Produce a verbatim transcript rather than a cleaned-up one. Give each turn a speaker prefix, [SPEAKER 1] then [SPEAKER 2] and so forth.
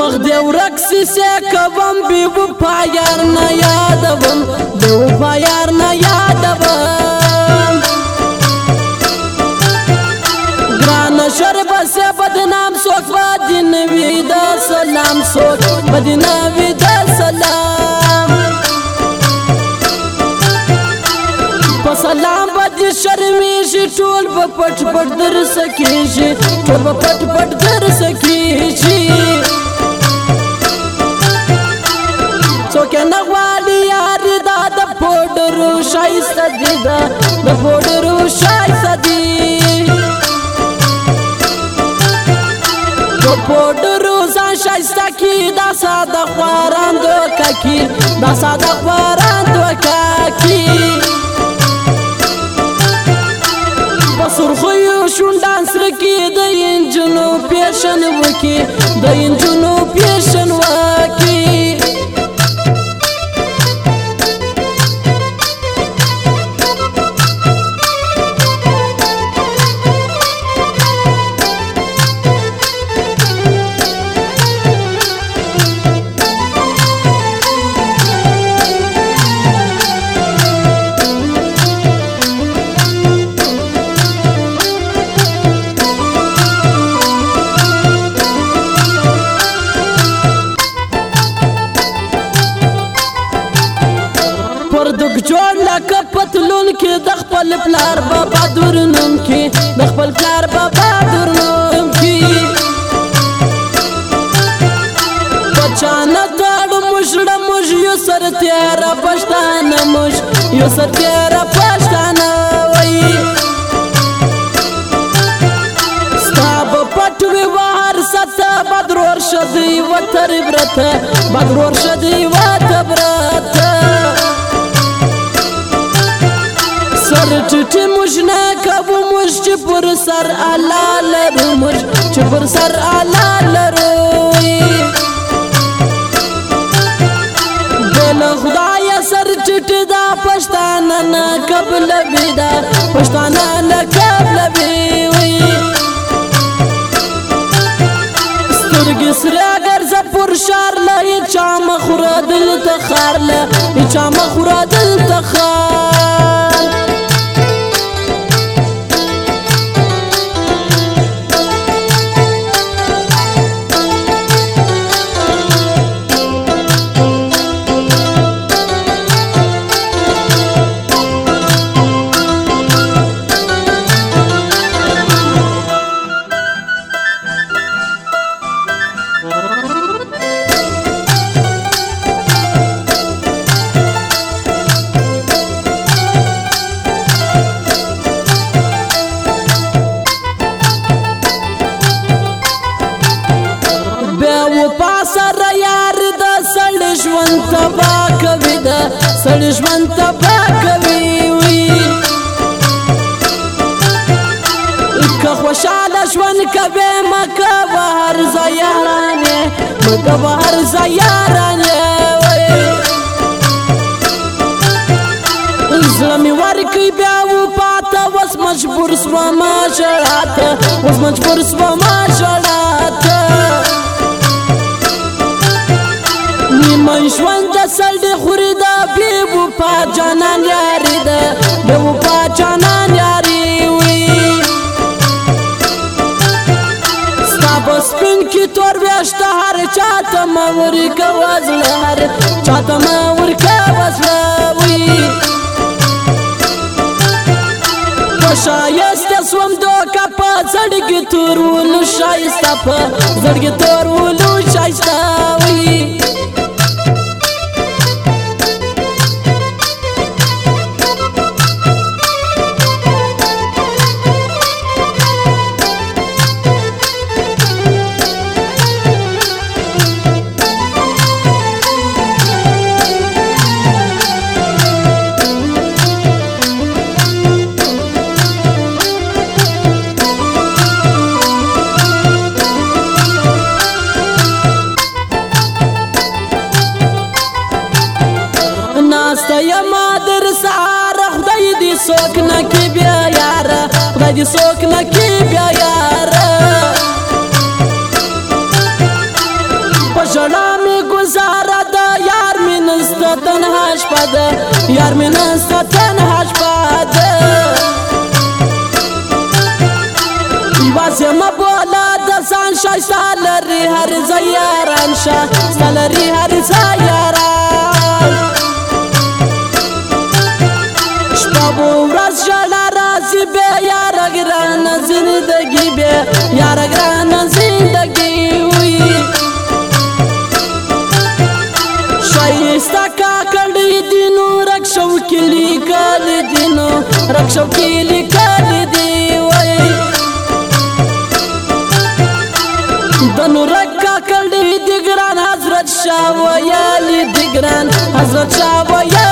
[SPEAKER 1] مخ دې ورک سیسې کوم بې وفا یار نه یادوم بې وفا یار نه یادوم ګرانه شر بسې بدنام څوک به دې نه وي د سلام څوک به دې نه وي د سلام په سلام به دې شرمېږي ټول به پټ پټ درسه کېږي ټول به پټ پټ درسه کېږي څوک نه غواړي یاري دا د پوډرو ښایسته دي دا د پوډرو ښایسته دي په پوډرو ځان ښایسته کي دا ساده خواران دوکه کي دا ساده خواران دوکه کي په سرخیو شونډان سره کې د انجونو پیشن وکي د انجونو پیشن وکي جوړ لکه پتلون کې د خپل پلار بابا دور نوم کې د خپل پلار بابا دور نوم کې بچانه تاړو مشړه موږ یو سر تیاره پښتانه موږ یو سر تیاره پښتانه وایي ستا به پټ وي وهر سته بدرور شدی وتر برته بدرور شدی وته برته سر ټټې موږ نه کوو موږ چې پر سر اعلی لرو موږ چې پر سر اعلی لرو د له خدایه سر ټټې دا پښتانه نه قبلوي دا پښتانه نه قبلوي سترګې سره ګرځه پر شار له هېچا مه خوره دلته خار له هېچا مه خوره دلته خار تبا کوي دا سړی ژوند تبا کوي که خوشاله ژوند کوي مه کوه هر ځای یارانې مه کوه هر ځای یارانې زړه مې ورکوي بیا وفا ته اوس مجبور سومه ژړا ته اوس مجبور سومه ژړا ته نیمه ژوند د سړی خوري ده بې وفا جانان یاري ده بې وفا جانان یاري وي ستا په سپین کې تور ویښته هر چا ته مه ورکوه زړه هر چا ته مه ورکوه زړه وي په ښایسته سوم دوکه په زړګي تورولو ښایسته په زړګي تورولو ښایسته وي څوک نه کې بیا یاره خدای دې څوک نه کې بیا یاره په ده یار می نسته تنها شپه ده بس یمه بوله دسان شایسته لري هر ځای یاران شه ستا لري هر ځای یاران شپه به ورځ ژړا راځي بې یاره ګرانه زندګي بې یاره ګرانه زندګي وي ښایسته کاکړي دي نو رکشو کې لیکلي دي نو رکشو کې لیکلي دي وای د نورک کاکړي دي ګران حضرت شاه ویالي دي ګران حضرت شاه ویالي